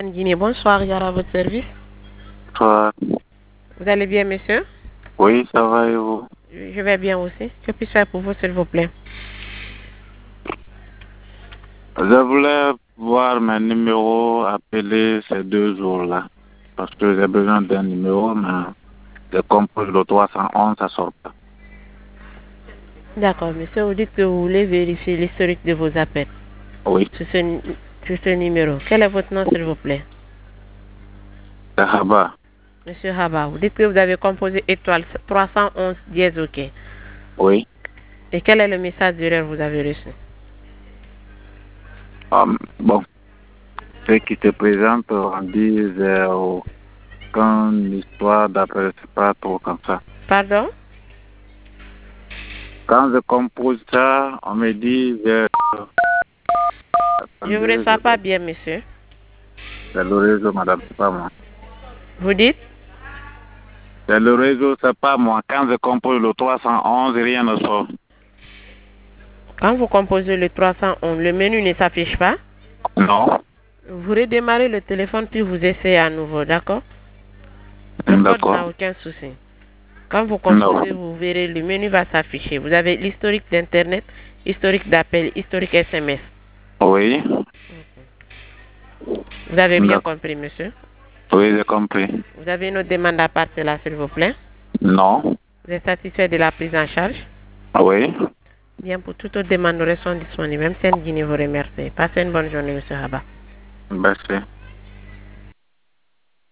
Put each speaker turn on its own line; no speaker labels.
Guinée, bonsoir, Yara, à votre service.
Toi,
Vous allez bien, monsieur?
oui, ça va et vous?
Je vais bien aussi. Que puis-je faire pour vous, s'il vous plaît?
Je voulais voir mes numéros appelés ces 2 jours-là. Parce que j'ai besoin d'un numéro, mais je compose le 311, ça sort pas.
D'accord, monsieur, vous dites que vous voulez vérifier l'historique de vos appels
Oui,
sur ce numéro. Quel est votre nom, s'il vous plaît?
c'est Rabat.
Monsieur Haba, vous dites que vous avez composé étoile 311 dièse OK.
Oui.
Et quel est le message d'erreur que vous avez reçu?
Bon, ce qui se présente, on dit aucune histoire d'après, c'est pas trop comme ça.
Pardon?
Quand je compose ça, on me dit...
Je vous reçois pas bien, monsieur.
C'est le réseau, madame, c'est pas moi.
Vous dites?
C'est le réseau, c'est pas moi. Quand je compose le 311, rien ne sort.
Quand vous composez le 311, le menu ne s'affiche pas?
Non.
Vous redémarrez le téléphone puis vous essayez à nouveau, d'accord? Le code
D'accord.
n'a aucun souci. Quand vous composez, vous verrez le menu va s'afficher. Vous avez l'historique d'Internet, historique d'appel, historique SMS.
Oui.
Vous avez bien compris, monsieur?
Oui, j'ai compris.
Vous avez une autre demande à part de là, s'il vous plaît?
Non.
Vous êtes satisfait de la prise en charge?
Oui.
Bien, pour toute autre demande, nous restons disponibles. Même si Guinée vous remercie. Passez une bonne journée, monsieur Rabat.
Merci.